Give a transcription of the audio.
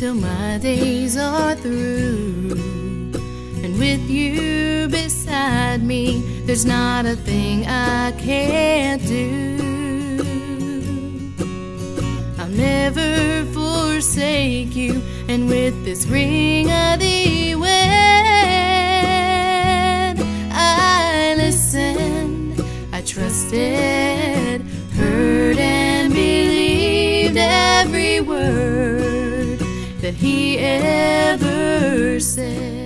till my days are through. And with you beside me, there's not a thing I can't do. I'll never forsake you, and with this ring I thee wed. I listened, I trusted, heard and believed every word that he ever said.